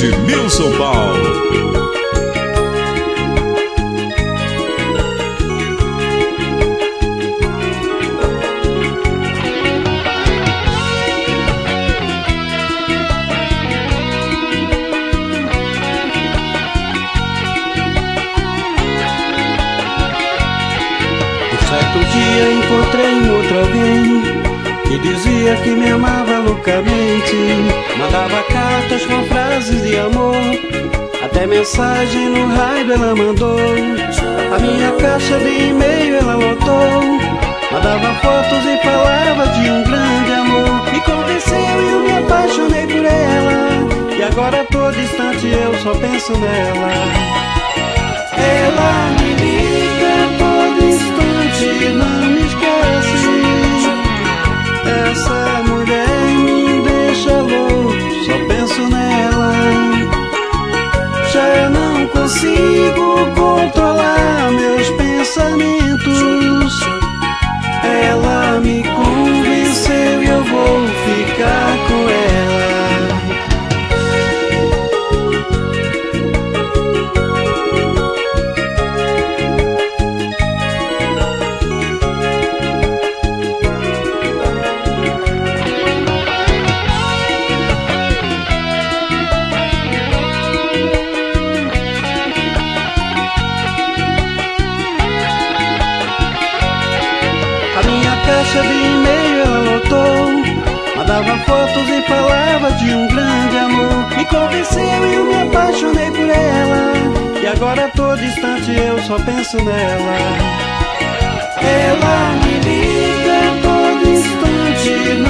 Edmilson São Paulo. Certo dia encontrei um outro alguém que dizia que me amava loucamente. Mandava cartas com frases de amor, até mensagem no rádio ela mandou. A minha caixa de e-mail ela lotou. Mandava fotos e falava de um grande amor. Me convenceu e eu me apaixonei por ela, e agora tô distante eu só penso nela. Ela me liga todo instante, não me esquece. Essa mulher me deixa louco, só penso nela. Já não consigo controlar meus pensamentos. Ela me convenceu e eu vou ficar com ela. Caixa de e-mail ela lotou. Mandava fotos e falava de um grande amor. Me convenceu e eu me apaixonei por ela, e agora tô distante eu só penso nela. Ela me liga todo instante,